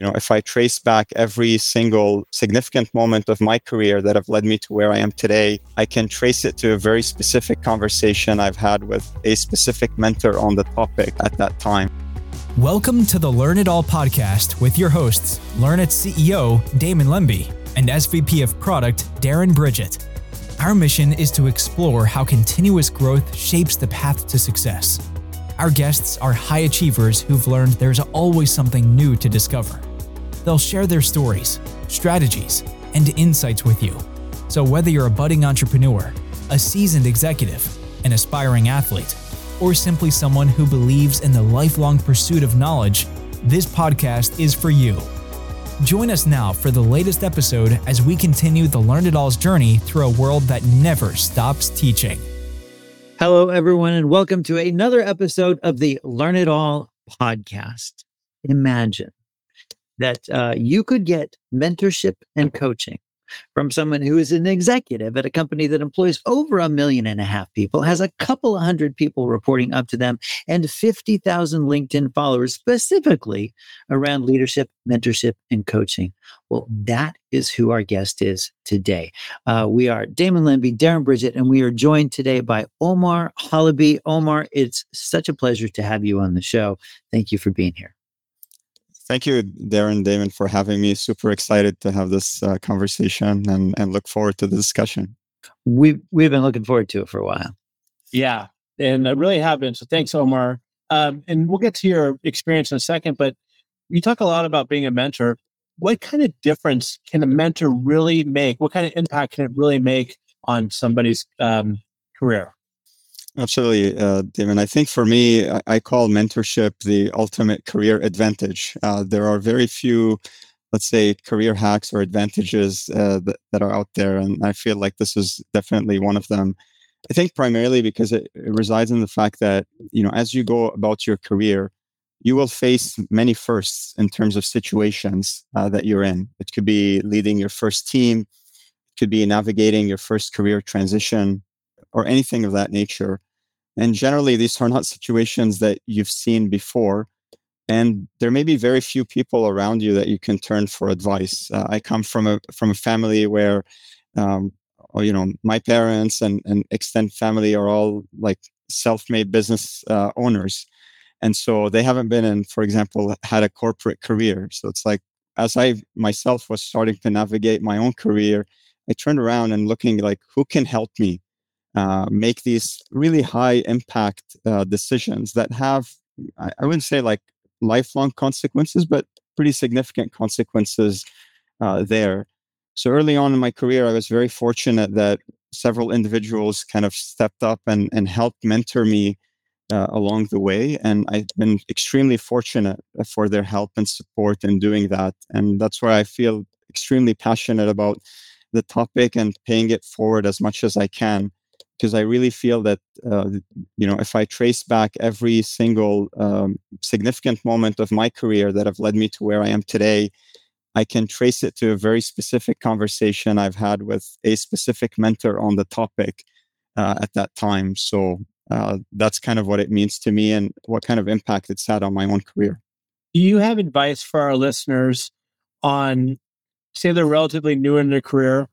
If I trace back every single significant moment of my career that have led me to where I am today, I can trace it to a very specific conversation I've had with a specific mentor on the topic at that time. Welcome to the Learn It All podcast with your hosts, Learn It CEO Damon Lemby and SVP of Product Darren Bridget. Our mission is to explore how continuous growth shapes the path to success. Our guests are high achievers who've learned there's always something new to discover. They'll share their stories, strategies, and insights with you. So whether you're a budding entrepreneur, a seasoned executive, an aspiring athlete, or simply someone who believes in the lifelong pursuit of knowledge, this podcast is for you. Join us now for the latest episode as we continue the Learn It All's journey through a world that never stops teaching. Hello, everyone, and welcome to another episode of the Learn It All podcast. Imagine that you could get mentorship and coaching from someone who is an executive at a company that employs over 1.5 million people, has a couple of hundred people reporting up to them, and 50,000 LinkedIn followers specifically around leadership, mentorship, and coaching. Well, that is who our guest is today. We are Damon Lemby, Darren Bridget, and we are joined today by Omar Halaby. Omar, it's such a pleasure to have you on the show. Thank you for being here. Thank you, Darren, Damon, for having me. Super excited to have this conversation and look forward to the discussion. We've been looking forward to it for a while. Yeah, and I really have been. So thanks, Omar. And we'll get to your experience in a second, but you talk a lot about being a mentor. What kind of difference can a mentor really make? What kind of impact can it really make on somebody's career? Absolutely, Damon. I think for me, I call mentorship the ultimate career advantage. There are very few, let's say, career hacks or advantages that are out there, and I feel like this is definitely one of them. I think primarily because it resides in the fact that, as you go about your career, you will face many firsts in terms of situations that you're in. It could be leading your first team, it could be navigating your first career transition, or anything of that nature. And generally, these are not situations that you've seen before. And there may be very few people around you that you can turn for advice. I come from a family where, my parents and extended family are all like self-made business owners. And so they haven't been in, for example, had a corporate career. So it's like, as I myself was starting to navigate my own career, I turned around and looking like, who can help me make these really high impact decisions that have, I wouldn't say like lifelong consequences, but pretty significant consequences there. So early on in my career, I was very fortunate that several individuals kind of stepped up and helped mentor me along the way. And I've been extremely fortunate for their help and support in doing that. And that's why I feel extremely passionate about the topic and paying it forward as much as I can. Because I really feel that, if I trace back every single significant moment of my career that have led me to where I am today, I can trace it to a very specific conversation I've had with a specific mentor on the topic at that time. So that's kind of what it means to me and what kind of impact it's had on my own career. Do you have advice for our listeners on, say they're relatively new in their career,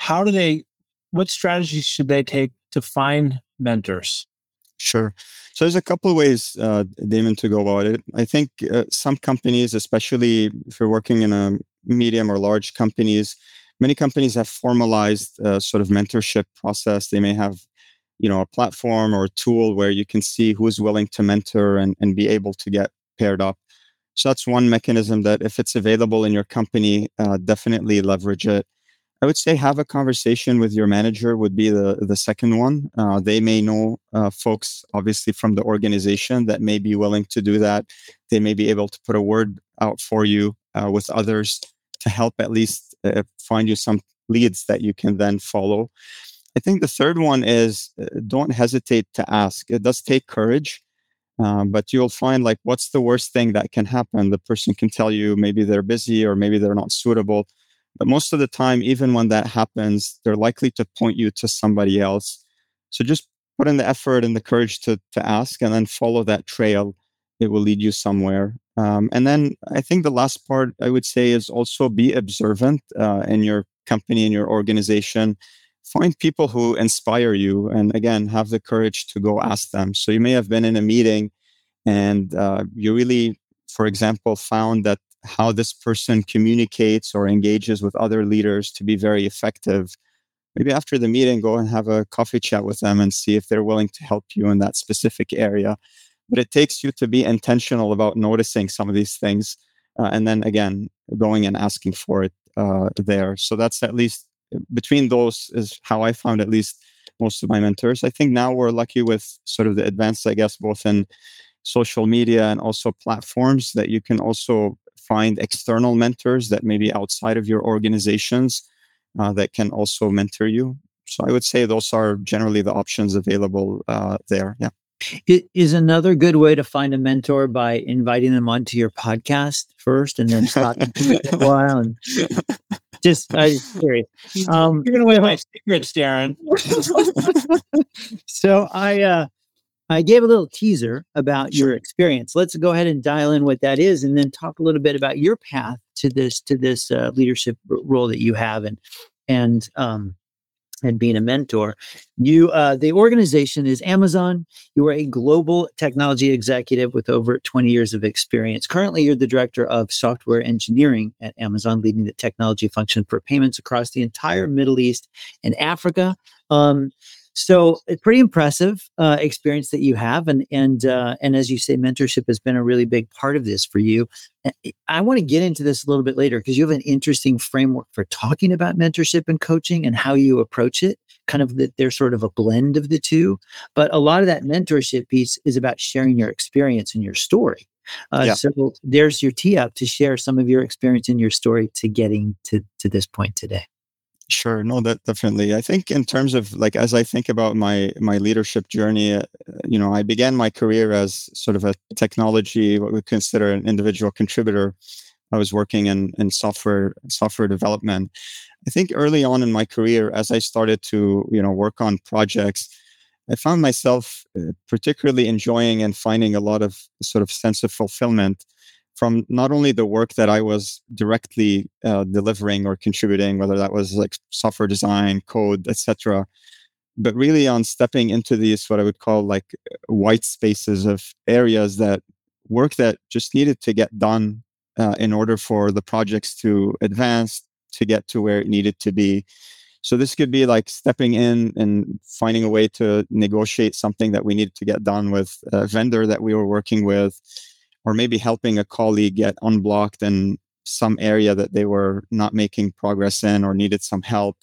what strategies should they take to find mentors? Sure. So there's a couple of ways, Damon, to go about it. I think some companies, especially if you're working in a medium or large companies, many companies have formalized sort of mentorship process. They may have, a platform or a tool where you can see who's willing to mentor and be able to get paired up. So that's one mechanism that if it's available in your company, definitely leverage it. I would say have a conversation with your manager would be the second one. They may know folks, obviously, from the organization that may be willing to do that. They may be able to put a word out for you with others to help at least find you some leads that you can then follow. I think the third one is don't hesitate to ask. It does take courage, but you'll find like, what's the worst thing that can happen? The person can tell you maybe they're busy or maybe they're not suitable. But most of the time, even when that happens, they're likely to point you to somebody else. So just put in the effort and the courage to ask and then follow that trail. It will lead you somewhere. And then I think the last part I would say is also be observant in your company, in your organization. Find people who inspire you, and again, have the courage to go ask them. So you may have been in a meeting and you really, for example, found that how this person communicates or engages with other leaders to be very effective. Maybe after the meeting, go and have a coffee chat with them and see if they're willing to help you in that specific area. But it takes you to be intentional about noticing some of these things. And then again, going and asking for it there. So that's at least between those is how I found at least most of my mentors. I think now we're lucky with sort of the advance, I guess, both in social media and also platforms that you can also find external mentors that may be outside of your organizations that can also mentor you. So I would say those are generally the options available there. Yeah. It is another good way to find a mentor by inviting them onto your podcast first and then talking to them for a while. And I'm curious. You're giving away my secrets, Darren. So I gave a little teaser about your experience. Let's go ahead and dial in what that is, and then talk a little bit about your path to this leadership role that you have, and being a mentor. You, the organization is Amazon. You are a global technology executive with over 20 years of experience. Currently, you're the director of software engineering at Amazon, leading the technology function for payments across the entire Middle East and Africa. So it's pretty impressive experience that you have, and as you say, mentorship has been a really big part of this for you. I want to get into this a little bit later because you have an interesting framework for talking about mentorship and coaching and how you approach it. Kind of that they're sort of a blend of the two, but a lot of that mentorship piece is about sharing your experience and your story. So there's your tee up to share some of your experience and your story to getting to this point today. Sure. No, that definitely. I think in terms of like, as I think about my leadership journey, I began my career as sort of a technology, what we consider an individual contributor. I was working in software development. I think early on in my career, as I started to, work on projects, I found myself particularly enjoying and finding a lot of sort of sense of fulfillment from not only the work that I was directly delivering or contributing, whether that was like software design, code, etc., but really on stepping into these what I would call like white spaces of areas that work that just needed to get done in order for the projects to advance, to get to where it needed to be. So this could be like stepping in and finding a way to negotiate something that we needed to get done with a vendor that we were working with, or maybe helping a colleague get unblocked in some area that they were not making progress in or needed some help,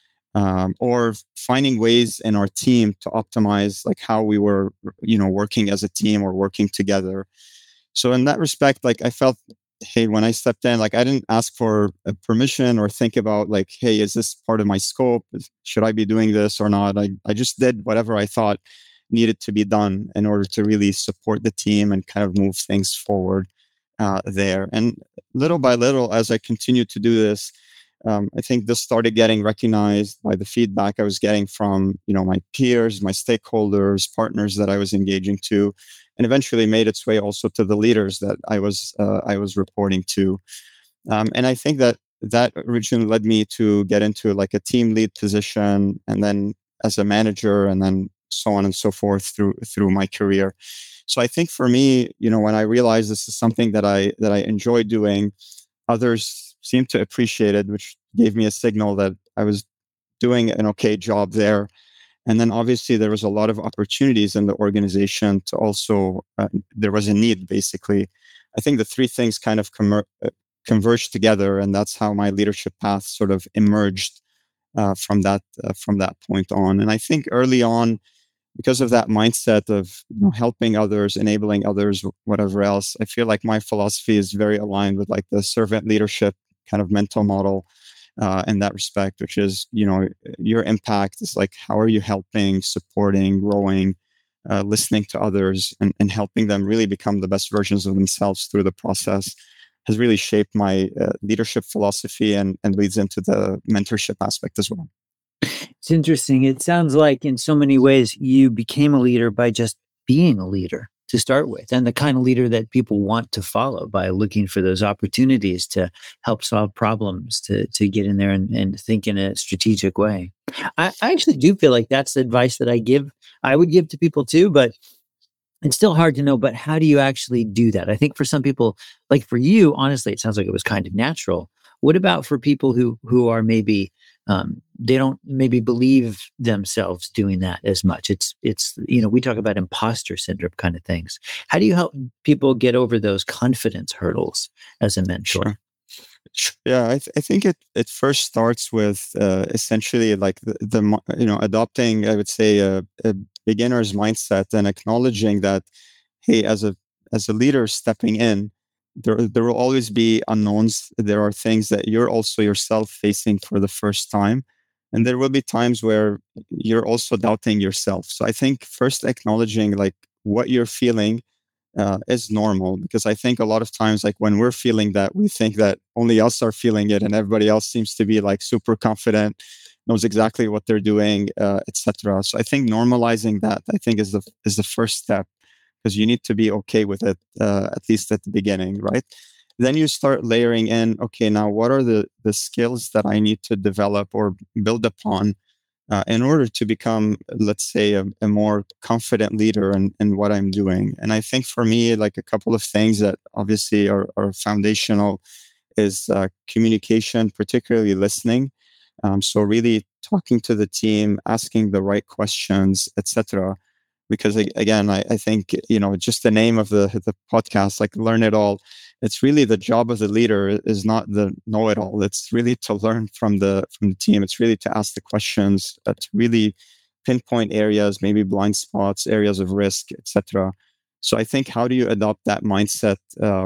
or finding ways in our team to optimize like how we were, working as a team or working together. So in that respect, like I felt, hey, when I stepped in, like I didn't ask for a permission or think about like, hey, is this part of my scope? Should I be doing this or not? I just did whatever I thought needed to be done in order to really support the team and kind of move things forward there. And little by little, as I continued to do this, I think this started getting recognized by the feedback I was getting from, my peers, my stakeholders, partners that I was engaging to, and eventually made its way also to the leaders that I was reporting to. And I think that originally led me to get into like a team lead position, and then as a manager, and then so on and so forth through my career. So I think for me, when I realized this is something that I enjoy doing, others seemed to appreciate it, which gave me a signal that I was doing an okay job there. And then obviously there was a lot of opportunities in the organization to also, there was a need basically. I think the three things kind of converged together, and that's how my leadership path sort of emerged from that point on. And I think early on, because of that mindset of helping others, enabling others, whatever else, I feel like my philosophy is very aligned with like the servant leadership kind of mental model in that respect, which is, your impact is like, how are you helping, supporting, growing, listening to others, and helping them really become the best versions of themselves through the process, has really shaped my leadership philosophy and leads into the mentorship aspect as well. It's interesting. It sounds like in so many ways you became a leader by just being a leader. to start with, and the kind of leader that people want to follow by looking for those opportunities to help solve problems, to get in there and think in a strategic way. I actually do feel like that's the advice that I would give to people too, but it's still hard to know. But how do you actually do that? I think for some people, like for you, honestly, it sounds like it was kind of natural. What about for people who are maybe they don't maybe believe themselves doing that as much? It's we talk about imposter syndrome kind of things. How do you help people get over those confidence hurdles as a mentor? Sure. Yeah, I think it first starts with essentially like adopting, I would say, a beginner's mindset and acknowledging that, hey, as a leader stepping in, there will always be unknowns. There are things that you're also yourself facing for the first time, and there will be times where you're also doubting yourself. So I think first acknowledging like what you're feeling is normal, because I think a lot of times, like when we're feeling that, we think that only us are feeling it and everybody else seems to be like super confident, knows exactly what they're doing, etc. So I think normalizing that, I think, is the first step, because you need to be okay with it, at least at the beginning, right? Then you start layering in, okay, now what are the skills that I need to develop or build upon in order to become, let's say, a more confident leader in what I'm doing. And I think for me, like a couple of things that obviously are foundational is communication, particularly listening. So really talking to the team, asking the right questions, etc. Because again, I think, just the name of the podcast, like Learn It All, it's really the job of the leader is not the know-it-all. It's really to learn from the team. It's really to ask the questions, to really pinpoint areas, maybe blind spots, areas of risk, etc. So I think, how do you adopt that mindset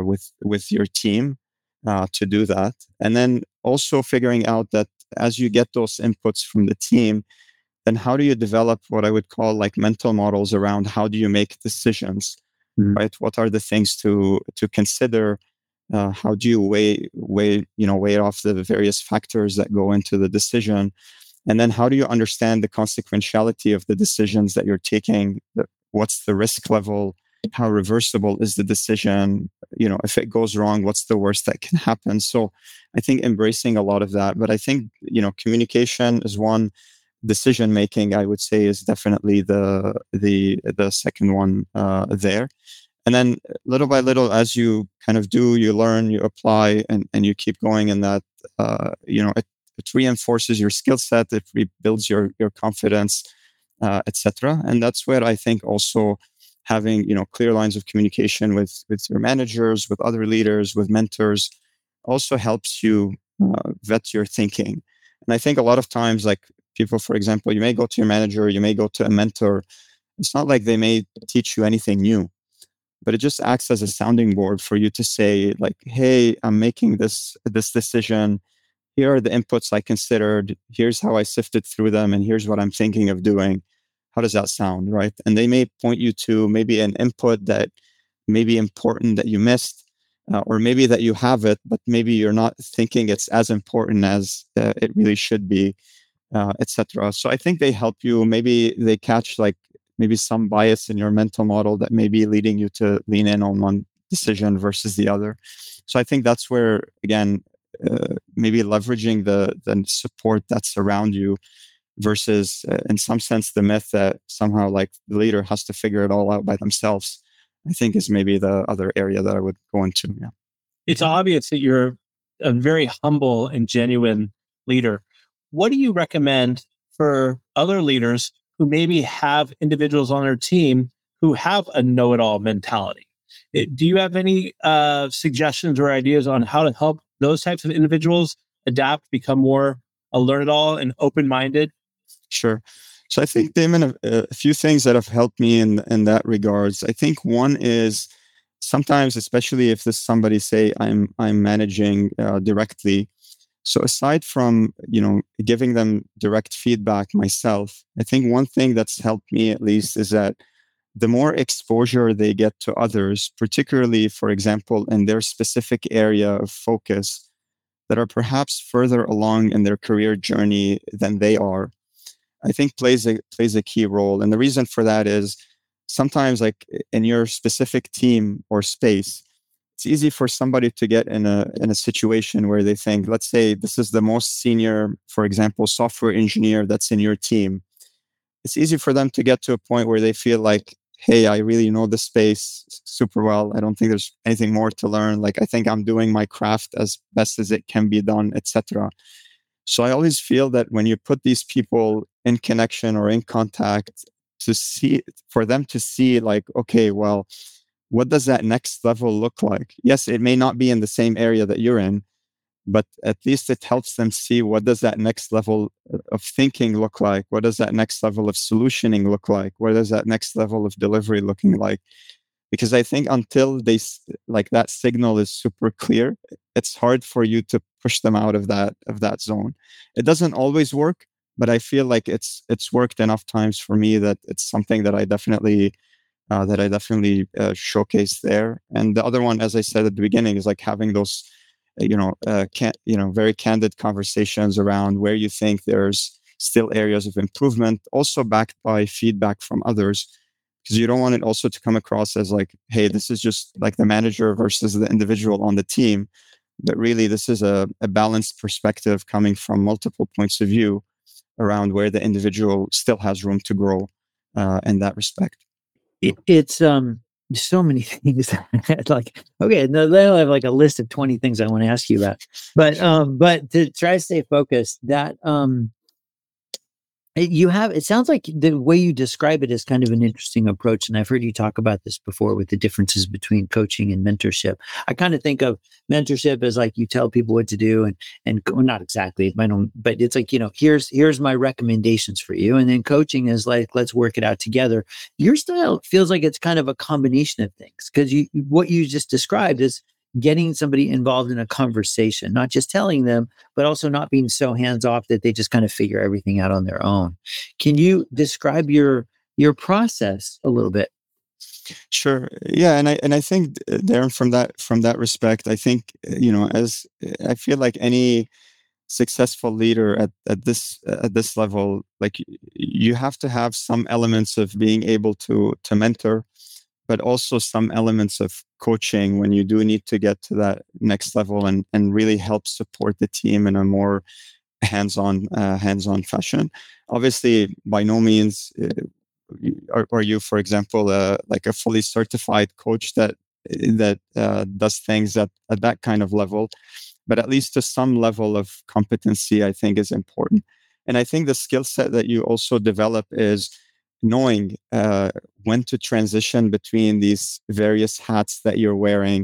with your team to do that? And then also figuring out that as you get those inputs from the team, then how do you develop what I would call like mental models around how do you make decisions, right? What are the things to consider? How do you weigh off the various factors that go into the decision? And then how do you understand the consequentiality of the decisions that you're taking? What's the risk level? How reversible is the decision? If it goes wrong, what's the worst that can happen? So I think embracing a lot of that. But I think, communication is one. Decision making, I would say, is definitely the second one there. And then little by little, as you kind of do, you learn, you apply, and you keep going in that. It reinforces your skill set, it rebuilds your confidence, etc. And that's where I think also having clear lines of communication with your managers, with other leaders, with mentors, also helps you vet your thinking. And I think a lot of times, like people, for example, you may go to your manager, you may go to a mentor. It's not like they may teach you anything new, but it just acts as a sounding board for you to say, like, hey, I'm making this decision. Here are the inputs I considered. Here's how I sifted through them, and here's what I'm thinking of doing. How does that sound, right? And they may point you to maybe an input that may be important that you missed, or maybe that you have it, but maybe you're not thinking it's as important as it really should be, etc. So I think they help you. Maybe they catch like maybe some bias in your mental model that may be leading you to lean in on one decision versus the other. So I think that's where, again, maybe leveraging the support that's around you versus, in some sense, the myth that somehow like the leader has to figure it all out by themselves, I think is maybe the other area that I would go into. Yeah. It's obvious that you're a very humble and genuine leader. What do you recommend for other leaders who maybe have individuals on their team who have a know-it-all mentality? Do you have any suggestions or ideas on how to help those types of individuals adapt, become more learn-it-all and open-minded? Sure. So I think, Damon, a few things that have helped me in that regards. I think one is sometimes, especially if this somebody, say I'm managing directly. So aside from giving them direct feedback myself, I think one thing that's helped me at least is that the more exposure they get to others, particularly, for example, in their specific area of focus, that are perhaps further along in their career journey than they are, I think plays a key role. And the reason for that is sometimes like in your specific team or space, it's easy for somebody to get in a situation where they think, let's say this is the most senior, for example, software engineer that's in your team. It's easy for them to get to a point where they feel like, hey, I really know the space super well. I don't think there's anything more to learn. Like, I think I'm doing my craft as best as it can be done, etc. So I always feel that when you put these people in connection or in contact, to see, for them to see like, okay, well, what does that next level look like? Yes, it may not be in the same area that you're in, but at least it helps them see, what does that next level of thinking look like? What does that next level of solutioning look like? What does that next level of delivery looking like? Because I think until like that signal is super clear, it's hard for you to push them out of that zone. It doesn't always work, but I feel like it's worked enough times for me that it's something that I definitely showcase there. And the other one, as I said at the beginning, is like having those very candid conversations around where you think there's still areas of improvement, also backed by feedback from others, because you don't want it also to come across as like, hey, this is just like the manager versus the individual on the team. But really, this is a balanced perspective coming from multiple points of view around where the individual still has room to grow in that respect. It's so many things. Like, okay, no, then I have like a list of 20 things I want to ask you about. But to try to stay focused, that it sounds like the way you describe it is kind of an interesting approach. And I've heard you talk about this before with the differences between coaching and mentorship. I kind of think of mentorship as like you tell people what to do and well, not exactly, but it's like, here's my recommendations for you. And then coaching is like, let's work it out together. Your style feels like it's kind of a combination of things, because what you just described is getting somebody involved in a conversation, not just telling them, but also not being so hands off that they just kind of figure everything out on their own. Can you describe your process a little bit? Sure. Yeah, and I think, Darren, from that respect, I think, as I feel like any successful leader at this level, like you have to have some elements of being able to mentor, but also some elements of coaching when you do need to get to that next level and really help support the team in a more hands-on fashion. Obviously, by no means are you, for example, like a fully certified coach that does things at that kind of level, but at least to some level of competency, I think is important. And I think the skill set that you also develop is knowing when to transition between these various hats that you're wearing,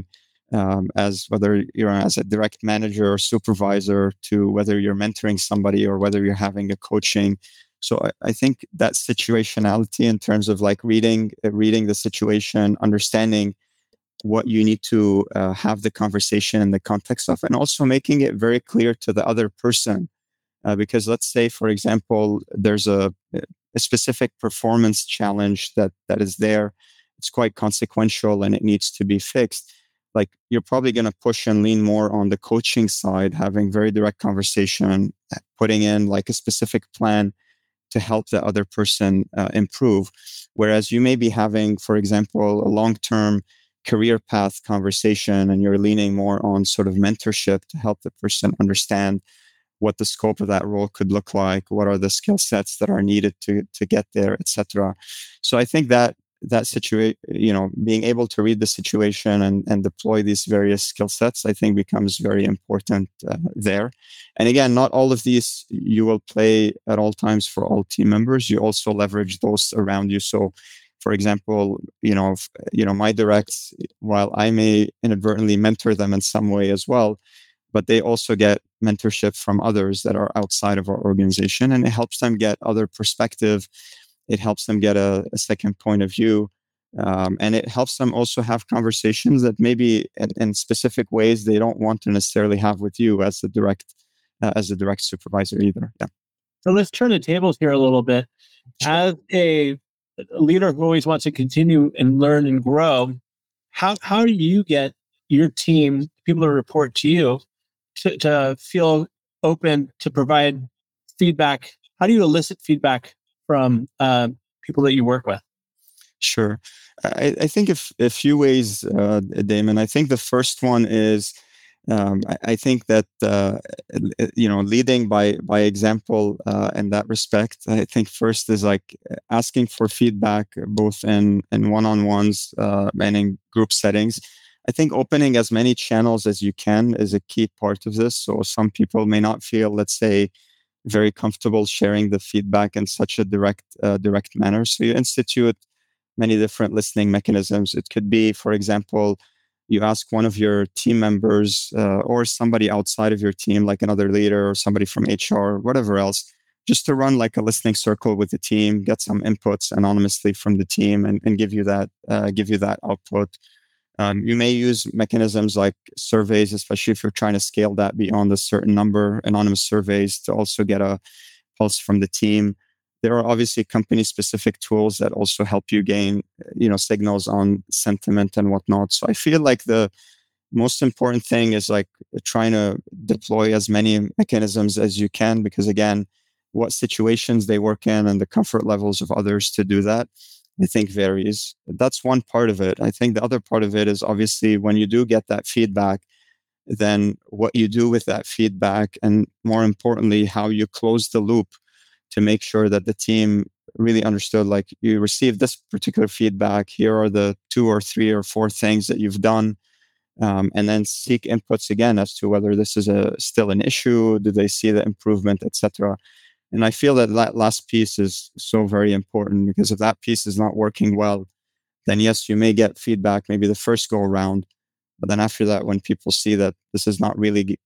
as whether you're as a direct manager or supervisor, to whether you're mentoring somebody or whether you're having a coaching. So I think that situationality in terms of like reading the situation, understanding what you need to have the conversation in the context of, and also making it very clear to the other person. Because let's say, for example, there's a specific performance challenge that is there. It's quite consequential and it needs to be fixed. Like, you're probably going to push and lean more on the coaching side, having very direct conversation, putting in like a specific plan to help the other person improve. Whereas you may be having, for example, a long-term career path conversation, and you're leaning more on sort of mentorship to help the person understand what the scope of that role could look like, what are the skill sets that are needed to get there, etc. So I think that situation, being able to read the situation and deploy these various skill sets, I think becomes very important there. And again, not all of these you will play at all times for all team members. You also leverage those around you. So, for example, my directs, while I may inadvertently mentor them in some way as well, but they also get mentorship from others that are outside of our organization, and it helps them get other perspective. It helps them get a second point of view, and it helps them also have conversations that maybe in specific ways they don't want to necessarily have with you as the direct supervisor either. Yeah. So let's turn the tables here a little bit. As a leader who always wants to continue and learn and grow, how do you get your team, people to report to you, to feel open to provide feedback? How do you elicit feedback from people that you work with? Sure. I think a few ways, Damon. I think the first one is I think that leading by example in that respect. I think first is like asking for feedback both in one-on-ones and in group settings. I think opening as many channels as you can is a key part of this. So some people may not feel, let's say, very comfortable sharing the feedback in such a direct manner. So you institute many different listening mechanisms. It could be, for example, you ask one of your team members or somebody outside of your team, like another leader or somebody from HR, whatever else, just to run like a listening circle with the team, get some inputs anonymously from the team, and give you that output. You may use mechanisms like surveys, especially if you're trying to scale that beyond a certain number, anonymous surveys to also get a pulse from the team. There are obviously company-specific tools that also help you gain, signals on sentiment and whatnot. So I feel like the most important thing is like trying to deploy as many mechanisms as you can, because again, what situations they work in and the comfort levels of others to do that, I think varies. That's one part of it. I think the other part of it is obviously when you do get that feedback, then what you do with that feedback, and more importantly, how you close the loop to make sure that the team really understood, like, you received this particular feedback, here are the 2 or 3 or 4 things that you've done, and then seek inputs again as to whether this is still an issue, do they see the improvement, etc. And I feel that that last piece is so very important, because if that piece is not working well, then yes, you may get feedback maybe the first go around, but then after that, when people see that this is not really,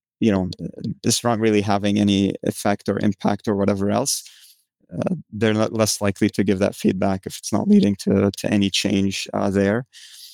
this is not really having any effect or impact or whatever else, they're less likely to give that feedback if it's not leading to any change there.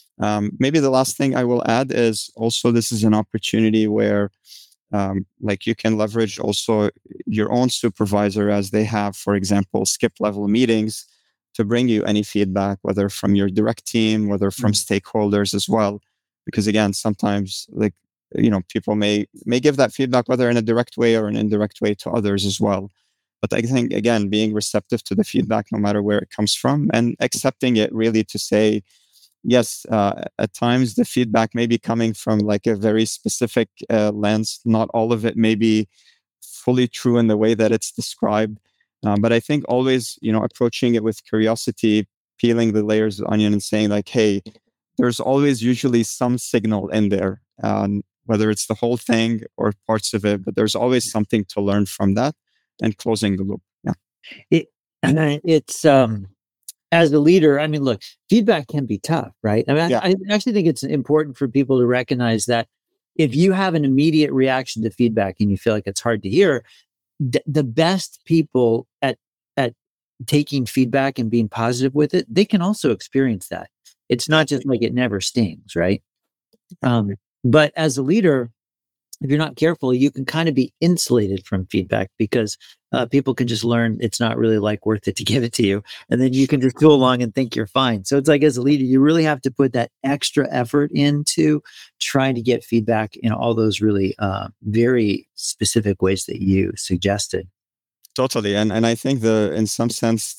Maybe the last thing I will add is also this is an opportunity where like you can leverage also your own supervisor, as they have, for example, skip level meetings to bring you any feedback, whether from your direct team, whether from stakeholders as well. Because again, sometimes like, people may give that feedback, whether in a direct way or an indirect way, to others as well. But I think, again, being receptive to the feedback, no matter where it comes from, and accepting it really to say, yes, at times the feedback may be coming from like a very specific lens. Not all of it may be fully true in the way that it's described. But I think always, approaching it with curiosity, peeling the layers of the onion and saying like, hey, there's always usually some signal in there, whether it's the whole thing or parts of it, but there's always something to learn from that, and closing the loop. Yeah. It's as a leader, I mean, look, feedback can be tough, right? I mean, Yeah. I actually think it's important for people to recognize that if you have an immediate reaction to feedback and you feel like it's hard to hear, the best people at taking feedback and being positive with it, they can also experience that. It's not just like it never stings, right? But as a leader, if you're not careful, you can kind of be insulated from feedback, because people can just learn it's not really like worth it to give it to you. And then you can just go along and think you're fine. So it's like, as a leader, you really have to put that extra effort into trying to get feedback in all those really very specific ways that you suggested. Totally. And I think in some sense,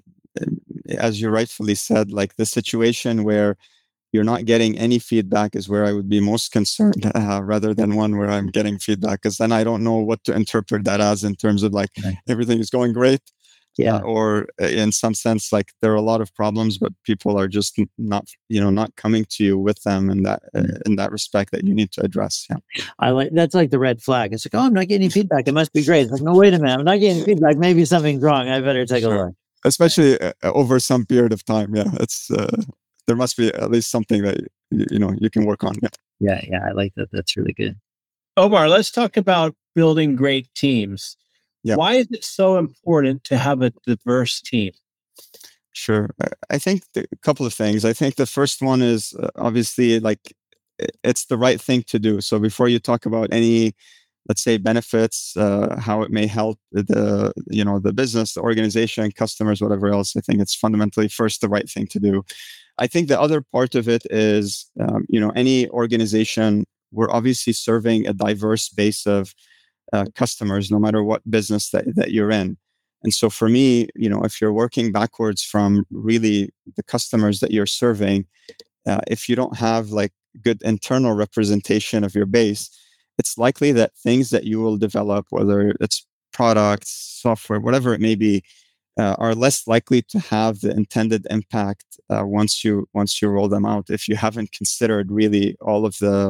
as you rightfully said, like the situation where you're not getting any feedback is where I would be most concerned, rather than one where I'm getting feedback, because then I don't know what to interpret that as, in terms of like, Right. everything is going great. Yeah. Or in some sense, like there are a lot of problems, but people are just not coming to you with them in that respect that you need to address. Yeah. That's like the red flag. It's like, oh, I'm not getting any feedback. It must be great. It's like, no, wait a minute. I'm not getting feedback. Maybe something's wrong. I better take a Sure. look. Especially over some period of time. Yeah. It's there must be at least something that you can work on. Yeah. Yeah. I like that. That's really good. Omar, let's talk about building great teams. Yeah. Why is it so important to have a diverse team? Sure. I think a couple of things. I think the first one is obviously like it's the right thing to do. So before you talk about any, let's say, benefits, how it may help the business, the organization, customers, whatever else, I think it's fundamentally first the right thing to do. I think the other part of it is, any organization, we're obviously serving a diverse base of customers, no matter what business that you're in. And so for me, if you're working backwards from really the customers that you're serving, if you don't have like good internal representation of your base, it's likely that things that you will develop, whether it's products, software, whatever it may be, are less likely to have the intended impact once you roll them out. If you haven't considered really all of the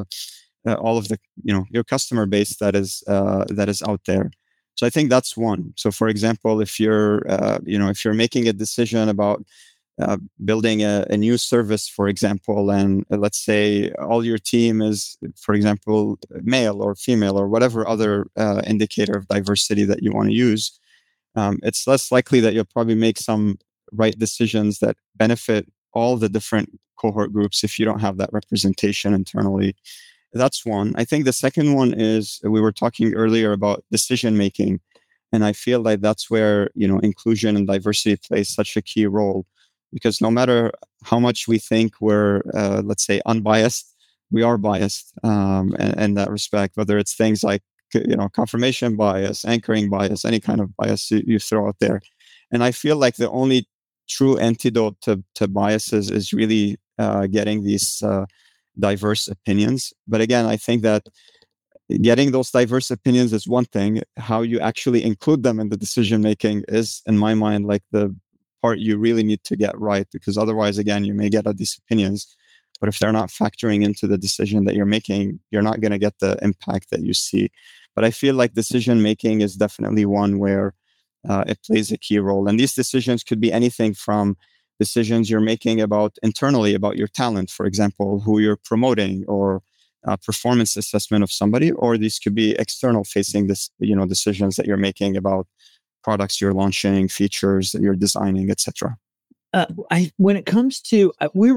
your customer base that is out there. So I think that's one. So for example, if you're making a decision about building a new service, for example, and let's say all your team is, for example, male or female or whatever other indicator of diversity that you want to use, it's less likely that you'll probably make some right decisions that benefit all the different cohort groups if you don't have that representation internally. That's one. I think the second one is, we were talking earlier about decision making, and I feel like that's where inclusion and diversity plays such a key role, because no matter how much we think we're let's say unbiased, we are biased in that respect, whether it's things like confirmation bias, anchoring bias, any kind of bias you throw out there. And I feel like the only true antidote to biases is really getting these diverse opinions. But again, I think that getting those diverse opinions is one thing. How you actually include them in the decision making is, in my mind, like the part you really need to get right, because otherwise, again, you may get these opinions, but if they're not factoring into the decision that you're making, you're not going to get the impact that you see. But I feel like decision making is definitely one where it plays a key role. And these decisions could be anything from decisions you're making internally about your talent, for example, who you're promoting, or performance assessment of somebody, or these could be external facing decisions that you're making about products you're launching, features that you're designing, etc. When it comes to,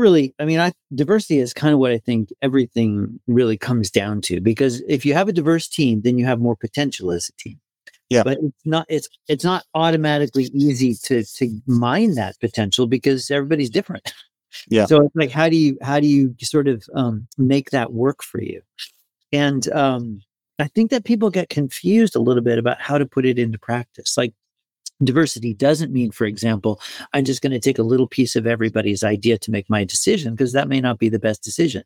diversity is kind of what I think everything really comes down to, because if you have a diverse team, then you have more potential as a team. Yeah. But it's not automatically easy to mine that potential, because everybody's different. Yeah. So it's like, how do you sort of make that work for you? And I think that people get confused a little bit about how to put it into practice. Like, diversity doesn't mean, for example, I'm just going to take a little piece of everybody's idea to make my decision, because that may not be the best decision.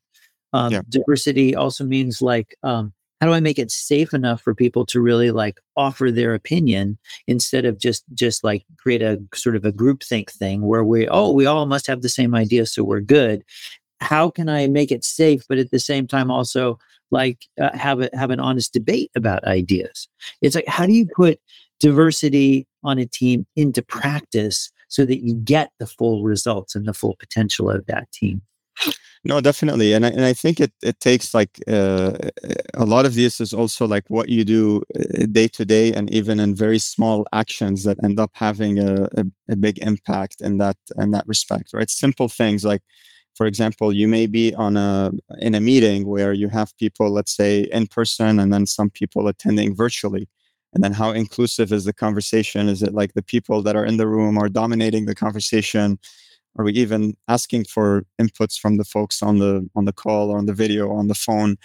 Diversity also means like, how do I make it safe enough for people to really like offer their opinion, instead of just like create a sort of a groupthink thing where we all must have the same idea, so we're good. How can I make it safe, but at the same time also like have an honest debate about ideas? It's like, how do you put diversity on a team into practice so that you get the full results and the full potential of that team? No, definitely. And I think it takes like a lot of this is also like what you do day to day, and even in very small actions that end up having a big impact in that respect, right? Simple things like, for example, you may be in a meeting where you have people, let's say, in person, and then some people attending virtually. And then how inclusive is the conversation? Is it like the people that are in the room are dominating the conversation? Are we even asking for inputs from the folks on the call, or on the video, or on the phone,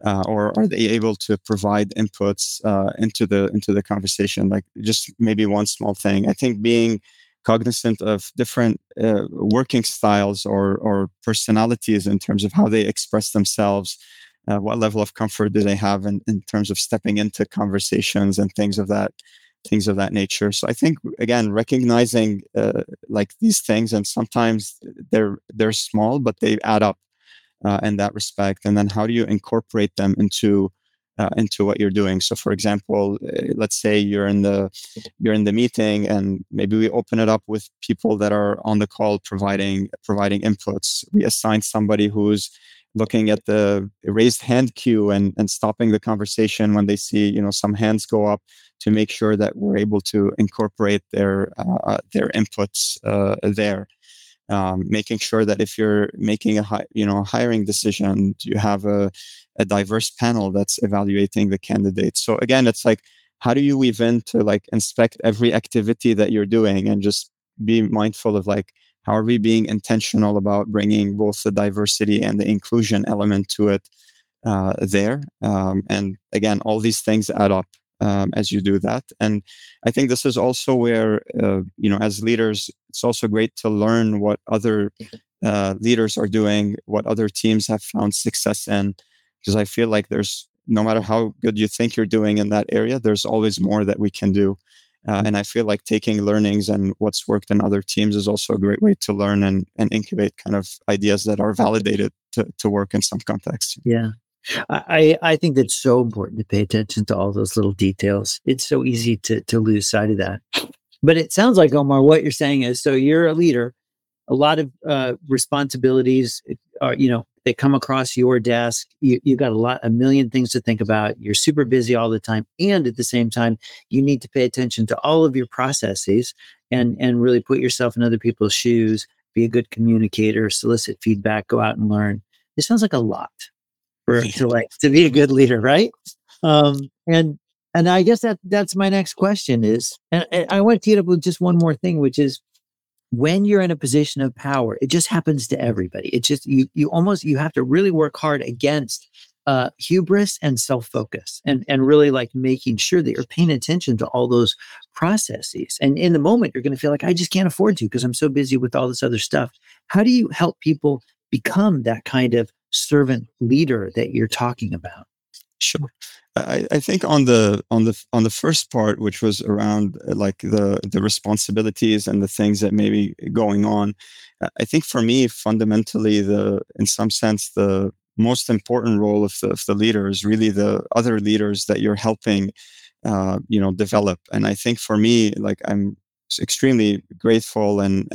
or are they able to provide inputs into the conversation? Like, just maybe one small thing. I think being cognizant of different working styles or personalities in terms of how they express themselves, what level of comfort do they have in terms of stepping into conversations and things of that nature. So I think, again, recognizing like these things, and sometimes they're small, but they add up in that respect. And then how do you incorporate them into what you're doing? So, for example, let's say you're in the meeting, and maybe we open it up with people that are on the call providing inputs. We assign somebody who's looking at the raised hand queue and stopping the conversation when they see some hands go up, to make sure that we're able to incorporate their inputs there. Making sure that if you're making a hiring decision, you have a diverse panel that's evaluating the candidates. So again, it's like, how do you weave in to like inspect every activity that you're doing, and just be mindful of like, how are we being intentional about bringing both the diversity and the inclusion element to it there? And again, all these things add up. as you do that. And I think this is also where, as leaders, it's also great to learn what other leaders are doing, what other teams have found success in, because I feel like there's, no matter how good you think you're doing in that area, there's always more that we can do. And I feel like taking learnings and what's worked in other teams is also a great way to learn and incubate kind of ideas that are validated to work in some contexts. Yeah. I think that's so important to pay attention to all those little details. It's so easy to lose sight of that. But it sounds like, Omar, what you're saying is, so you're a leader, a lot of responsibilities are, they come across your desk. You got a million things to think about. You're super busy all the time. And at the same time, you need to pay attention to all of your processes and really put yourself in other people's shoes, be a good communicator, solicit feedback, go out and learn. It sounds like a lot to be a good leader, right? And I guess that's my next question is, and I want to tee it up with just one more thing, which is, when you're in a position of power, it just happens to everybody. It's just you have to really work hard against hubris and self-focus, and really like making sure that you're paying attention to all those processes. And in the moment, you're going to feel like, I just can't afford to because I'm so busy with all this other stuff. How do you help people become that kind of servant leader that you're talking about? Sure. I think on the first part, which was around like the responsibilities and the things that may be going on, I think for me, fundamentally, in some sense, the most important role of the leader is really the other leaders that you're helping, develop. And I think for me, like, I'm extremely grateful, and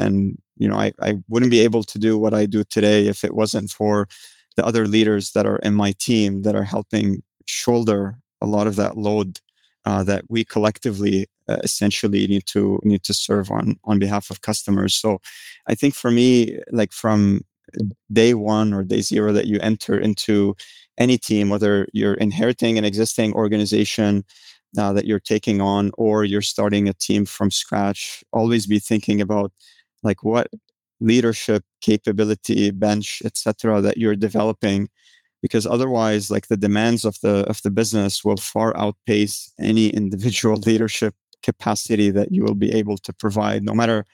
I wouldn't be able to do what I do today if it wasn't for the other leaders that are in my team that are helping shoulder a lot of that load that we collectively essentially need to serve on behalf of customers. So I think for me, like from day one or day zero that you enter into any team, whether you're inheriting an existing organization that you're taking on, or you're starting a team from scratch, always be thinking about like what leadership capability bench, etc., that you're developing, because otherwise, like, the demands of the business will far outpace any individual leadership capacity that you will be able to provide, no matter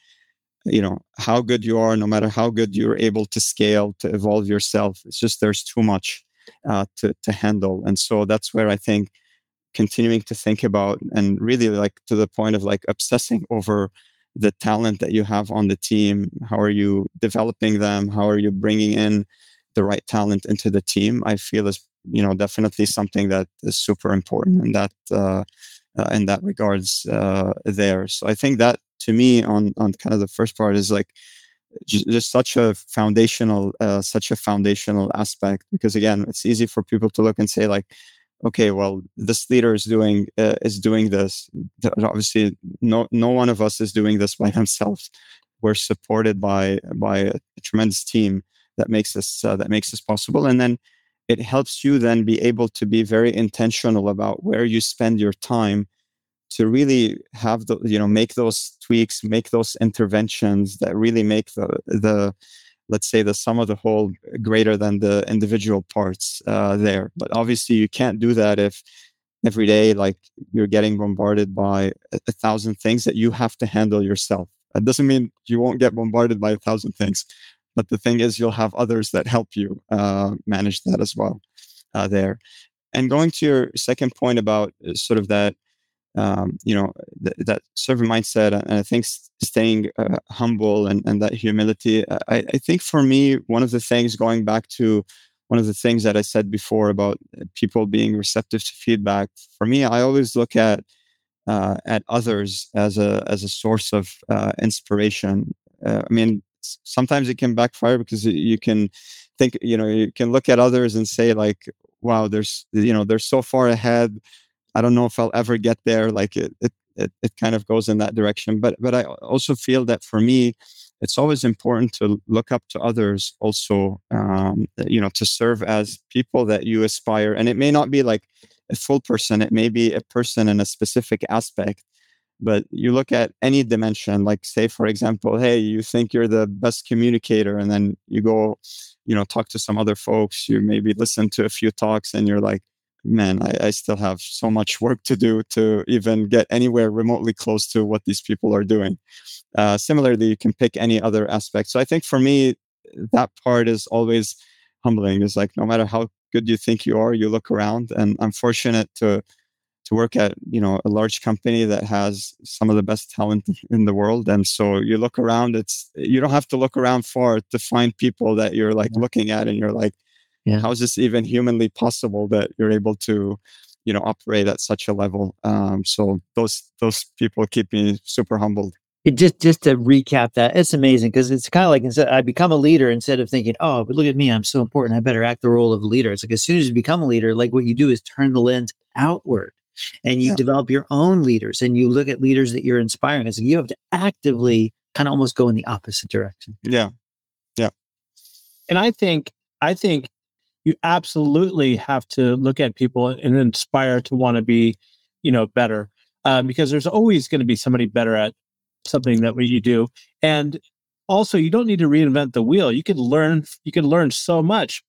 how good you are, no matter how good you're able to scale, to evolve yourself. It's just there's too much to handle. And so that's where I think continuing to think about, and really like to the point of like obsessing over the talent that you have on the team. How are you developing them? How are you bringing in the right talent into the team? I feel is definitely something that is super important in that regards there. So I think that, to me, on kind of the first part, is like just such a foundational aspect, because again, it's easy for people to look and say like, okay, well, this leader is doing this. Obviously, no one of us is doing this by themselves. We're supported by a tremendous team that makes this possible, and then it helps you then be able to be very intentional about where you spend your time, to really have make those tweaks, make those interventions that really make the let's say the sum of the whole greater than the individual parts there. But obviously you can't do that if every day, like, you're getting bombarded by 1,000 things that you have to handle yourself. That doesn't mean you won't get bombarded by 1,000 things, but the thing is, you'll have others that help you manage that as well there. And going to your second point about sort of that, that servant mindset, and I think staying humble and that humility. I think for me, one of the things, going back to one of the things that I said before about people being receptive to feedback, for me, I always look at others as a source of inspiration. I mean, sometimes it can backfire, because you can think, you can look at others and say like, wow, they're so far ahead. I don't know if I'll ever get there. Like it kind of goes in that direction. But I also feel that for me, it's always important to look up to others also, to serve as people that you aspire. And it may not be like a full person. It may be a person in a specific aspect. But you look at any dimension, like, say, for example, hey, you think you're the best communicator, and then you go, talk to some other folks. You maybe listen to a few talks, and you're like, man, I still have so much work to do to even get anywhere remotely close to what these people are doing. Similarly, you can pick any other aspect. So I think for me, that part is always humbling. Is like no matter how good you think you are, you look around, and I'm fortunate to work at a large company that has some of the best talent in the world. And so you look around, you don't have to look around far to find people that you're like looking at and you're like, Yeah. how is this even humanly possible that you're able to operate at such a level? So those people keep me super humbled. It just to recap that, it's amazing because it's kind of like instead I become a leader instead of thinking, oh, but look at me, I'm so important, I better act the role of a leader. It's like as soon as you become a leader, like what you do is turn the lens outward and you Yeah. develop your own leaders and you look at leaders that you're inspiring. It's like you have to actively kind of almost go in the opposite direction. Yeah. And I think you absolutely have to look at people and inspire to want to be, better, because there's always going to be somebody better at something that what you do. And also, you don't need to reinvent the wheel. You can learn. You can learn so much.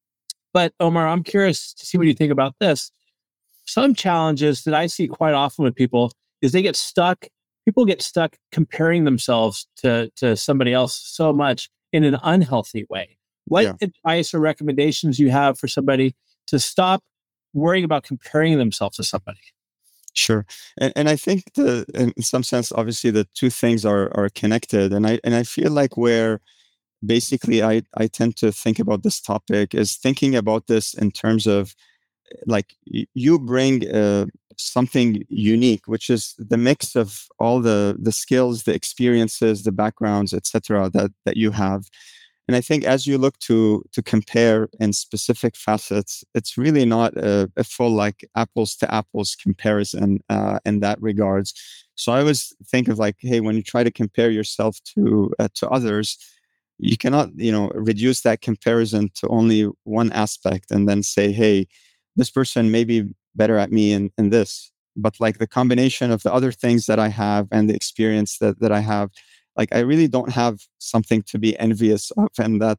But Omar, I'm curious to see what you think about this. Some challenges that I see quite often with people is they get stuck. People get stuck comparing themselves to somebody else so much in an unhealthy way. What Yeah. advice or recommendations you have for somebody to stop worrying about comparing themselves to somebody? Sure. And I think in some sense, obviously the two things are connected. And I feel like where basically I tend to think about this topic is thinking about this in terms of like you bring something unique, which is the mix of all the skills, the experiences, the backgrounds, etc. that you have. And I think as you look to compare in specific facets, it's really not a full like apples to apples comparison in that regards. So I always think of like, hey, when you try to compare yourself to others, you cannot reduce that comparison to only one aspect and then say, hey, this person may be better at me in this, but like the combination of the other things that I have and the experience that I have, like I really don't have something to be envious of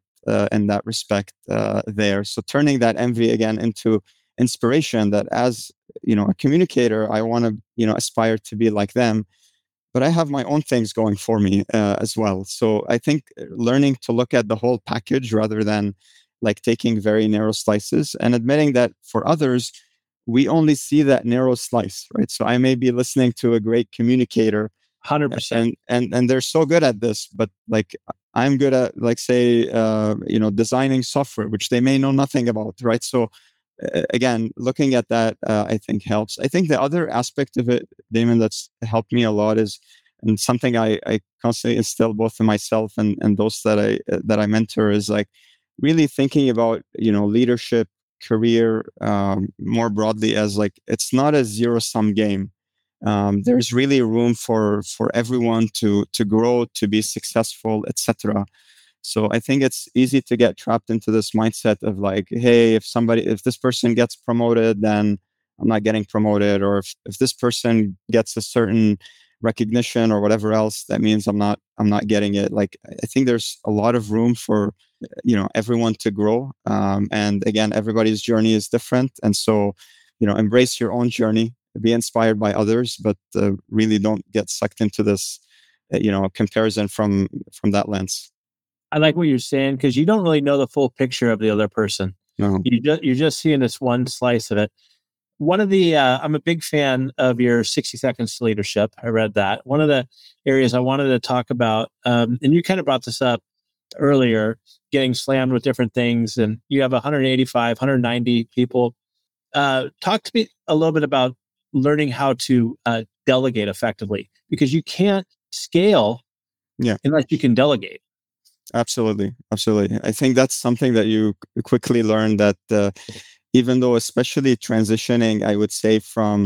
in that respect there. So turning that envy again into inspiration, that as a communicator, I want to aspire to be like them, but I have my own things going for me as well. So I think learning to look at the whole package rather than like taking very narrow slices and admitting that for others, we only see that narrow slice, right? So I may be listening to a great communicator 100%. and they're so good at this, but like I'm good at like say designing software, which they may know nothing about, right? So again, looking at that, I think helps. I think the other aspect of it, Damon, that's helped me a lot is, and something I constantly instill both in myself and those that I mentor is like really thinking about leadership, career more broadly as like it's not a zero sum game. There's really room for everyone to grow, to be successful, etc. So I think it's easy to get trapped into this mindset of like, hey, if this person gets promoted, then I'm not getting promoted, or if this person gets a certain recognition or whatever else, that means I'm not getting it. Like I think there's a lot of room for everyone to grow, and again, everybody's journey is different, and so embrace your own journey, be inspired by others, but really don't get sucked into this comparison from that lens. I like what you're saying because you don't really know the full picture of the other person. No. You're just seeing this one slice of it. One of the I'm a big fan of your 60 Seconds to Leadership. I read that. One of the areas I wanted to talk about, and you kind of brought this up earlier, getting slammed with different things, and you have 185, 190 people. Talk to me a little bit about learning how to delegate effectively, because you can't scale Yeah. unless you can delegate. Absolutely. I think that's something that you quickly learn that even though, especially transitioning, I would say from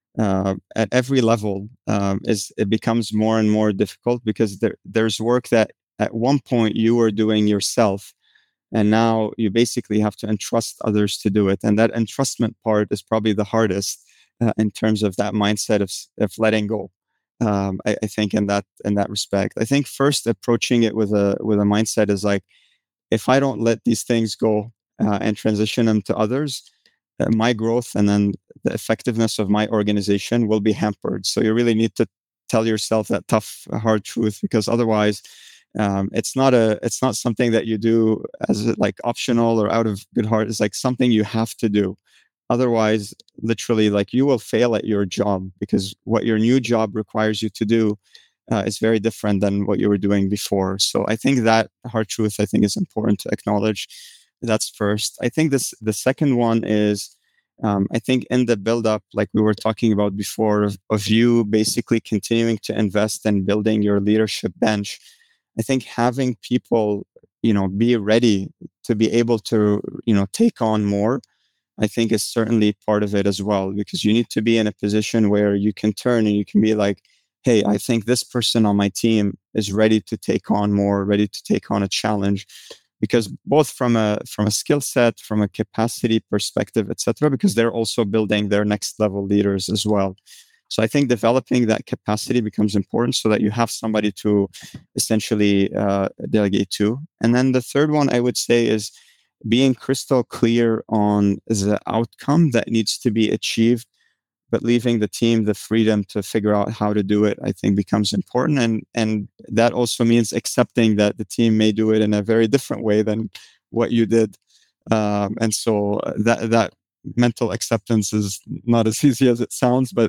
at every level, it becomes more and more difficult because there's work that at one point you were doing yourself, and now you basically have to entrust others to do it. And that entrustment part is probably the hardest in terms of that mindset of letting go. I think in that respect, I think first approaching it with a mindset is like, if I don't let these things go and transition them to others, my growth and then the effectiveness of my organization will be hampered. So you really need to tell yourself that tough, hard truth, because otherwise, it's not something that you do as like optional or out of good heart. It's like something you have to do. Otherwise, literally, like you will fail at your job, because what your new job requires you to do is very different than what you were doing before. So I think that hard truth, I think, is important to acknowledge. That's first. I think the second one is, I think in the build up, like we were talking about before, of you basically continuing to invest in building your leadership bench. I think having people, be ready to be able to, take on more, I think is certainly part of it as well, because you need to be in a position where you can turn and you can be like, hey, I think this person on my team is ready to take on more, ready to take on a challenge, because both from a skill set, from a capacity perspective, etc., because they're also building their next level leaders as well. So I think developing that capacity becomes important so that you have somebody to essentially delegate to. And then the third one I would say is being crystal clear on the outcome that needs to be achieved, but leaving the team the freedom to figure out how to do it, I think, becomes important. And that also means accepting that the team may do it in a very different way than what you did. And so that mental acceptance is not as easy as it sounds, but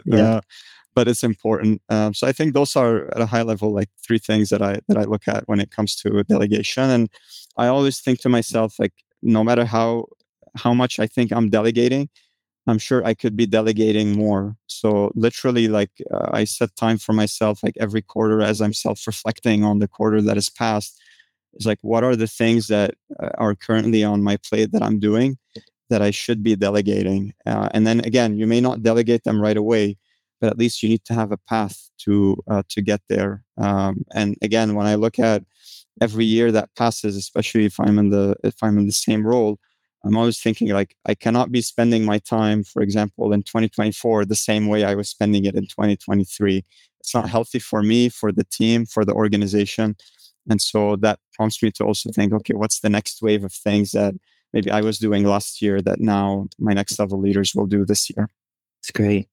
it's important. So I think those are at a high level, like three things that I look at when it comes to delegation. And I always think to myself, like, no matter how much I think I'm delegating, I'm sure I could be delegating more. So literally, like, I set time for myself, like every quarter, as I'm self-reflecting on the quarter that has passed. It's like, what are the things that are currently on my plate that I'm doing that I should be delegating? And then again, you may not delegate them right away, but at least you need to have a path to get there. And again, when I look at every year that passes, especially if I'm in the same role, I'm always thinking, like, I cannot be spending my time, for example, in 2024 the same way I was spending it in 2023. It's not healthy for me, for the team, for the organization. And so that prompts me to also think, okay, what's the next wave of things that maybe I was doing last year that now my next level leaders will do this year? It's great.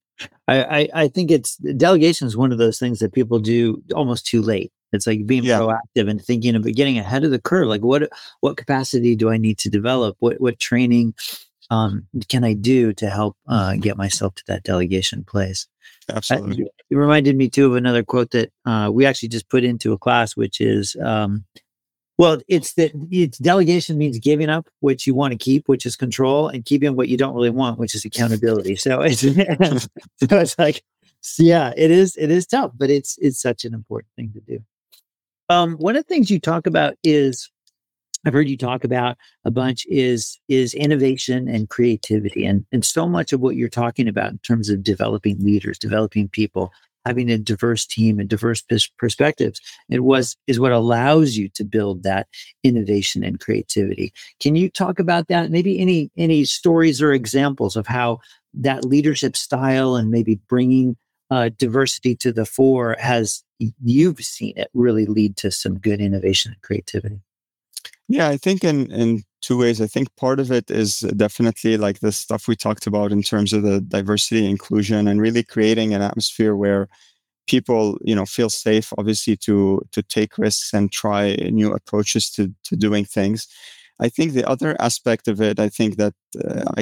I think delegation is one of those things that people do almost too late. It's like being proactive and thinking of getting ahead of the curve. Like, what capacity do I need to develop? What training can I do to help get myself to that delegation place? Absolutely. It reminded me too of another quote that we actually just put into a class, which is, it's delegation means giving up what you want to keep, which is control, and keeping what you don't really want, which is accountability. So it's like, yeah, it is tough, but it's such an important thing to do. One of the things you talk about is, I've heard you talk about a bunch, is innovation and creativity. And so much of what you're talking about in terms of developing leaders, developing people, having a diverse team and diverse perspectives, is what allows you to build that innovation and creativity. Can you talk about that? Maybe any stories or examples of how that leadership style and maybe bringing diversity to the fore you've seen it really lead to some good innovation and creativity? Yeah, I think in two ways. I think part of it is definitely like the stuff we talked about in terms of the diversity, inclusion, and really creating an atmosphere where people, feel safe, obviously, to take risks and try new approaches to doing things. I think the other aspect of it, I think that I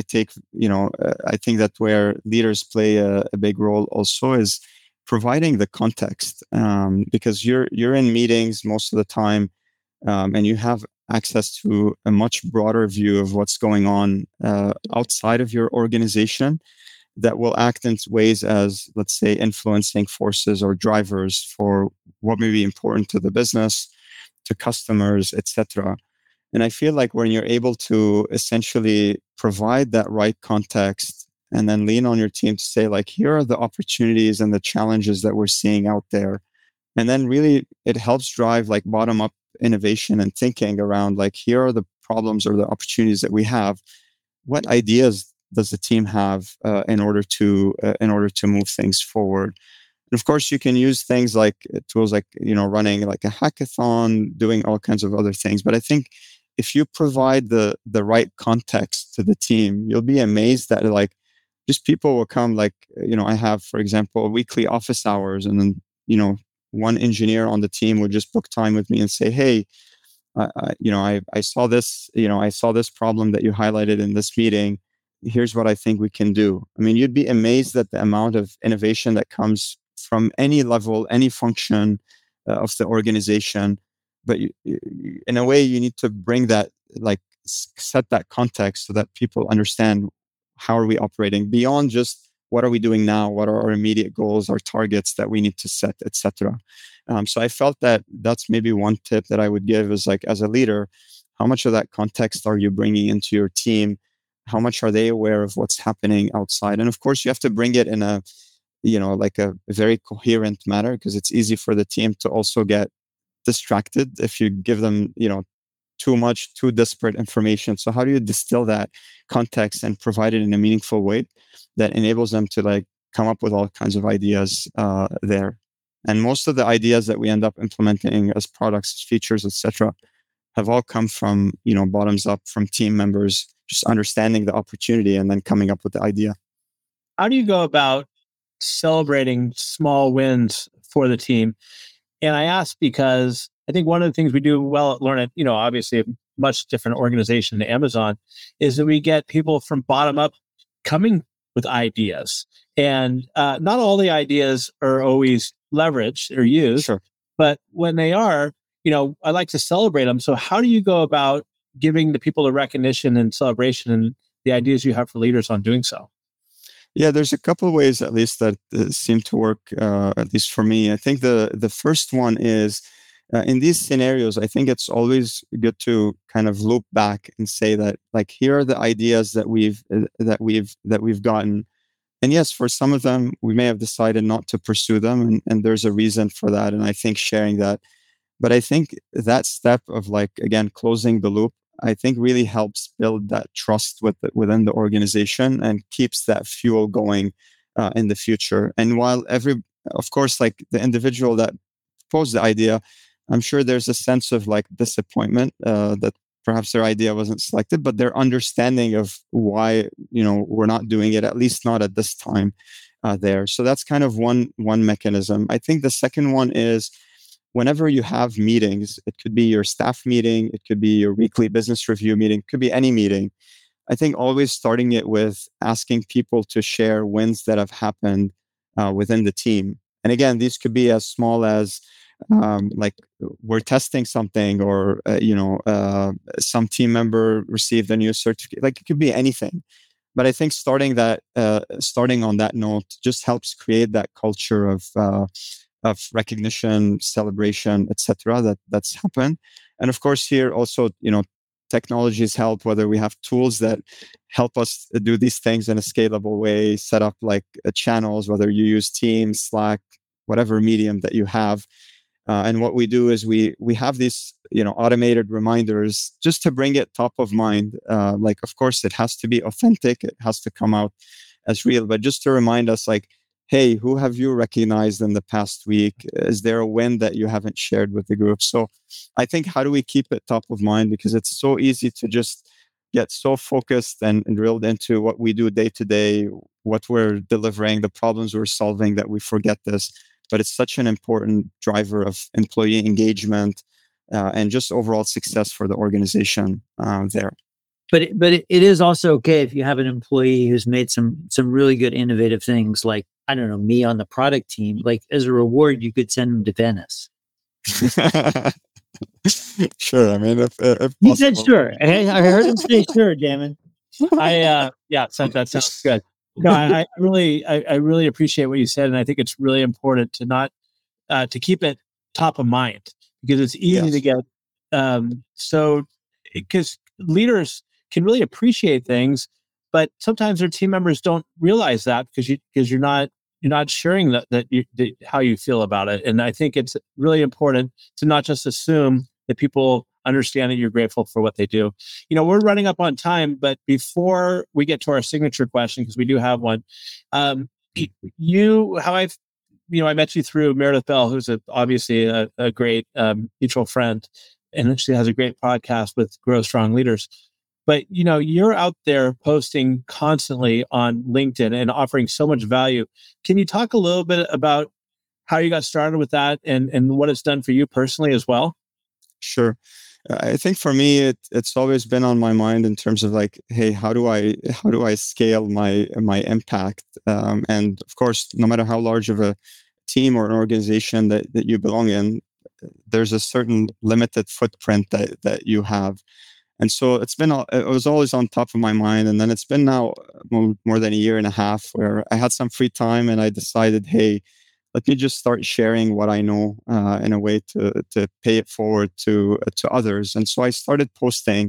think that where leaders play a big role also is providing the context, because you're in meetings most of the time, and you have access to a much broader view of what's going on outside of your organization that will act in ways as, let's say, influencing forces or drivers for what may be important to the business, to customers, etc. And I feel like when you're able to essentially provide that right context and then lean on your team to say, like, here are the opportunities and the challenges that we're seeing out there. And then really it helps drive like bottom up innovation and thinking around, like, here are the problems or the opportunities that we have. What ideas does the team have in order to move things forward? And of course, you can use things like tools like, running like a hackathon, doing all kinds of other things. But I think if you provide the right context to the team, you'll be amazed that like just people will come. Like, I have, for example, weekly office hours, and then one engineer on the team would just book time with me and say, hey, I saw this, I saw this problem that you highlighted in this meeting. Here's what I think we can do. I mean, you'd be amazed at the amount of innovation that comes from any level, any function of the organization. But in a way, you need to bring that, like, set that context so that people understand how are we operating beyond just what are we doing now, what are our immediate goals, our targets that we need to set, etc. So I felt that that's maybe one tip that I would give is, like, as a leader, how much of that context are you bringing into your team? How much are they aware of what's happening outside? And of course, you have to bring it in a, like a very coherent manner, because it's easy for the team to also get distracted if you give them, too much, too disparate information. So how do you distill that context and provide it in a meaningful way that enables them to, like, come up with all kinds of ideas there? And most of the ideas that we end up implementing as products, features, etc., have all come from, bottoms up, from team members just understanding the opportunity and then coming up with the idea. How do you go about celebrating small wins for the team? And I ask because I think one of the things we do well at LearnIt, obviously a much different organization than Amazon, is that we get people from bottom up coming with ideas. And not all the ideas are always leveraged or used, Sure. but when they are, I like to celebrate them. So how do you go about giving the people the recognition and celebration and the ideas you have for leaders on doing so? Yeah, there's a couple of ways, at least, that seem to work, at least for me. I think the first one is, in these scenarios, I think it's always good to kind of loop back and say that, like, here are the ideas that we've gotten. And yes, for some of them, we may have decided not to pursue them, and there's a reason for that. And I think sharing that. But I think that step of, like, again, closing the loop, I think really helps build that trust within the organization and keeps that fuel going in the future. And while of course, like, the individual that posed the idea, I'm sure there's a sense of, like, disappointment that perhaps their idea wasn't selected, but their understanding of why, we're not doing it, at least not at this time, there. So that's kind of one mechanism. I think the second one is, whenever you have meetings, it could be your staff meeting, it could be your weekly business review meeting, it could be any meeting. I think always starting it with asking people to share wins that have happened within the team. And again, these could be as small as, like, we're testing something, or some team member received a new certificate. Like, it could be anything. But I think starting on that note just helps create that culture of recognition, celebration, etc. That's happened. And of course, here also, technologies help, whether we have tools that help us do these things in a scalable way, set up, like, channels, whether you use Teams, Slack, whatever medium that you have. And what we do is we have these, automated reminders just to bring it top of mind. Like, of course, it has to be authentic. It has to come out as real, but just to remind us, like, hey, who have you recognized in the past week? Is there a win that you haven't shared with the group? So I think, how do we keep it top of mind? Because it's so easy to just get so focused and drilled into what we do day to day, what we're delivering, the problems we're solving, that we forget this. But it's such an important driver of employee engagement and just overall success for the organization there. But it is also okay if you have an employee who's made some really good innovative things, like, I don't know, me on the product team. Like, as a reward, you could send them to Venice. Sure. I mean, if you said sure. I heard him say sure, Damon. So that sounds good. No, I really appreciate what you said, and I think it's really important to not to keep it top of mind, because it's easy to get because leaders can really appreciate things, but sometimes their team members don't realize that because you're not sharing how you feel about it. And I think it's really important to not just assume that people understand that you're grateful for what they do. We're running up on time, but before we get to our signature question, because we do have one, I met you through Meredith Bell, who's obviously a great mutual friend. and she has a great podcast with Grow Strong Leaders. But you're out there posting constantly on LinkedIn and offering so much value. Can you talk a little bit about how you got started with that and what it's done for you personally as well? Sure. I think for me, it's always been on my mind in terms of like, hey, how do I scale my impact? And of course, no matter how large of a team or an organization that you belong in, there's a certain limited footprint that you have. And so it was always on top of my mind. And then it's been now more than a year and a half where I had some free time and I decided, hey, let me just start sharing what I know in a way to pay it forward to others. And so I started posting.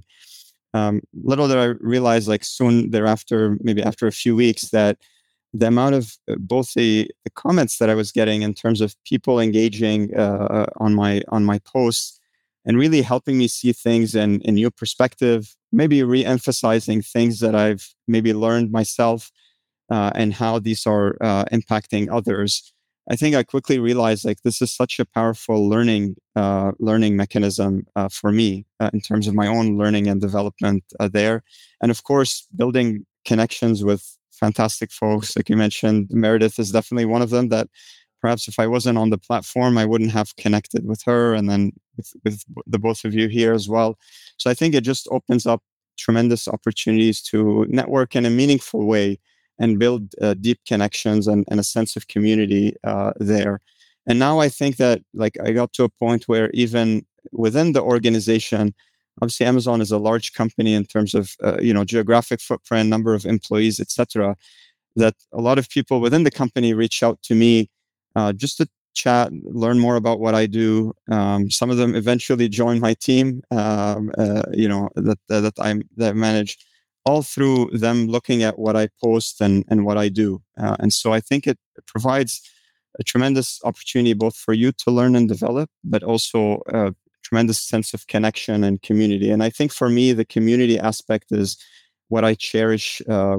Little did I realize, like soon thereafter, maybe after a few weeks, that the amount of both the comments that I was getting in terms of people engaging on my posts and really helping me see things in new perspective, maybe re-emphasizing things that I've maybe learned myself and how these are impacting others. I think I quickly realized like this is such a powerful learning mechanism for me in terms of my own learning and development there, and of course building connections with fantastic folks like you mentioned. Meredith is definitely one of them that perhaps if I wasn't on the platform, I wouldn't have connected with her, and then with the both of you here as well. So I think it just opens up tremendous opportunities to network in a meaningful way and build deep connections and a sense of community there. And now I think that like I got to a point where even within the organization, obviously Amazon is a large company in terms of geographic footprint, number of employees, etc. That a lot of people within the company reach out to me just to chat, learn more about what I do. Some of them eventually join my team, that I manage, all through them looking at what I post and what I do. And so I think it provides a tremendous opportunity both for you to learn and develop, but also a tremendous sense of connection and community. And I think for me, the community aspect is what I cherish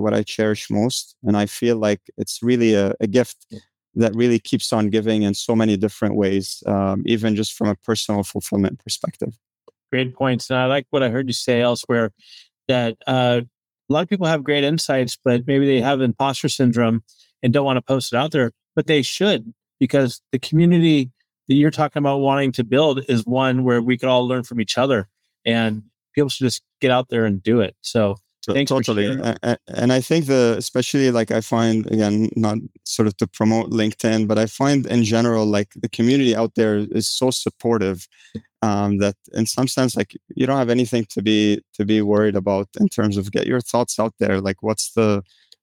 most. And I feel like it's really a gift that really keeps on giving in so many different ways, even just from a personal fulfillment perspective. Great points. And I like what I heard you say elsewhere, that a lot of people have great insights, but maybe they have imposter syndrome and don't want to post it out there, but they should, because the community that you're talking about wanting to build is one where we could all learn from each other, and people should just get out there and do it. So thanks totally. And I think especially like I find, again, not sort of to promote LinkedIn, but I find in general, like the community out there is so supportive that in some sense, like you don't have anything to be worried about in terms of get your thoughts out there. Like what's the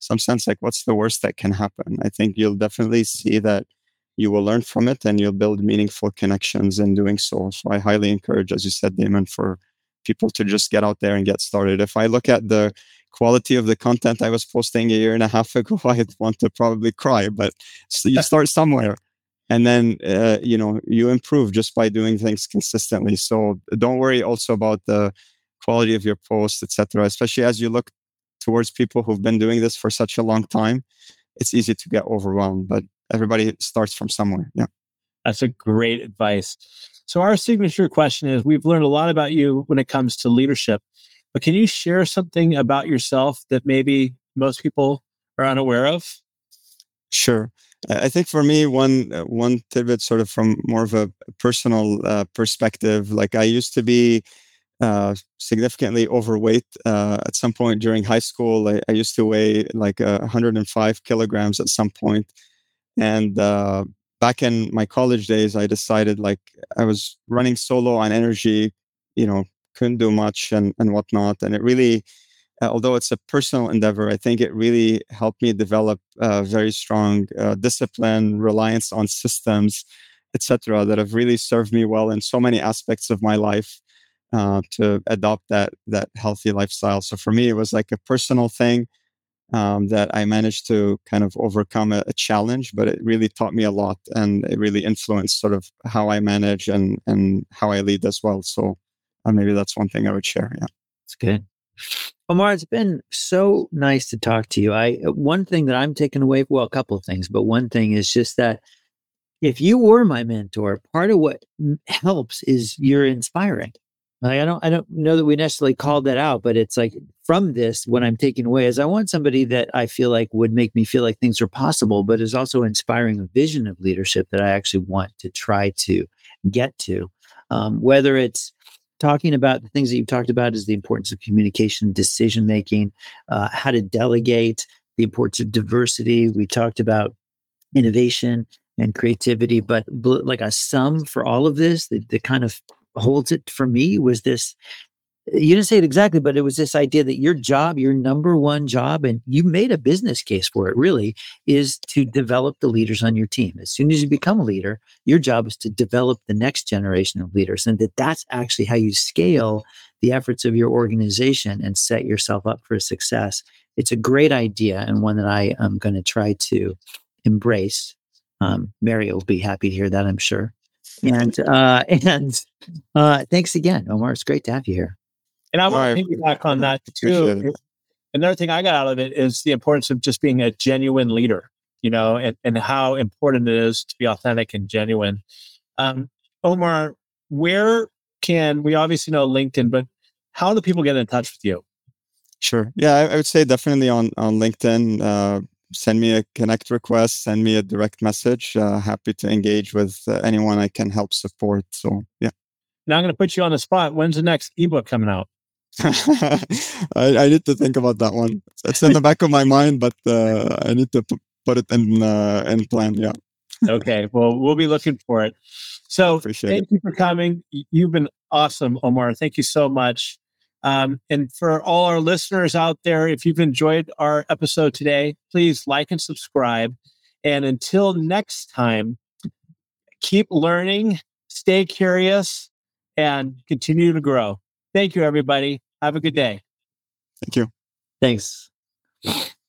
worst that can happen? I think you'll definitely see that you will learn from it and you'll build meaningful connections in doing so. So I highly encourage, as you said, Damon, for people to just get out there and get started. If I look at the quality of the content I was posting a year and a half ago, I'd want to probably cry, but so you start somewhere. And then, you improve just by doing things consistently. So don't worry also about the quality of your posts, etc. Especially as you look towards people who've been doing this for such a long time, it's easy to get overwhelmed, but everybody starts from somewhere. Yeah. That's a great advice. So our signature question is, we've learned a lot about you when it comes to leadership, but can you share something about yourself that maybe most people are unaware of? Sure. I think for me, one tidbit sort of from more of a personal perspective, like I used to be significantly overweight at some point during high school. I used to weigh like 105 kilograms at some point. And back in my college days, I decided like I was running so low on energy, couldn't do much and whatnot. And it really, although it's a personal endeavor, I think it really helped me develop very strong discipline, reliance on systems, etc., that have really served me well in so many aspects of my life to adopt that healthy lifestyle. So for me, it was like a personal thing that I managed to kind of overcome a challenge, but it really taught me a lot, and it really influenced sort of how I manage and how I lead as well. So maybe that's one thing I would share. Yeah, it's good. Omar, it's been so nice to talk to you. One thing that I'm taking away, well, a couple of things, but one thing is just that if you were my mentor, part of what helps is you're inspiring. Like, I don't know that we necessarily called that out, but it's like from this, what I'm taking away is I want somebody that I feel like would make me feel like things are possible, but is also inspiring a vision of leadership that I actually want to try to get to. Whether it's talking about the things that you've talked about is the importance of communication, decision making, how to delegate, the importance of diversity. We talked about innovation and creativity, but like a sum for all of this, the kind of holds it for me was this. You didn't say it exactly, but it was this idea that your job, your number one job, and you made a business case for it really, is to develop the leaders on your team. As soon as you become a leader, your job is to develop the next generation of leaders, and that's actually how you scale the efforts of your organization and set yourself up for success. It's a great idea and one that I am going to try to embrace. Mary will be happy to hear that, I'm sure. And thanks again, Omar. It's great to have you here. And I want All to right. piggyback on that Appreciate too. it. Another thing I got out of it is the importance of just being a genuine leader, and how important it is to be authentic and genuine. Omar, where can we obviously know LinkedIn, but how do people get in touch with you? Sure. Yeah, I would say definitely on LinkedIn. Send me a connect request, send me a direct message. Happy to engage with anyone I can help support. So yeah. Now I'm going to put you on the spot. When's the next ebook coming out? I need to think about that one. It's in the back of my mind, but I need to put it in plan. Yeah, Okay. Well, we'll be looking for it. So appreciate it. thank you for coming. You've been awesome, Omar. Thank you so much. And for all our listeners out there, if you've enjoyed our episode today, please like and subscribe. And until next time, keep learning, stay curious, and continue to grow. Thank you, everybody. Have a good day. Thank you. Thanks.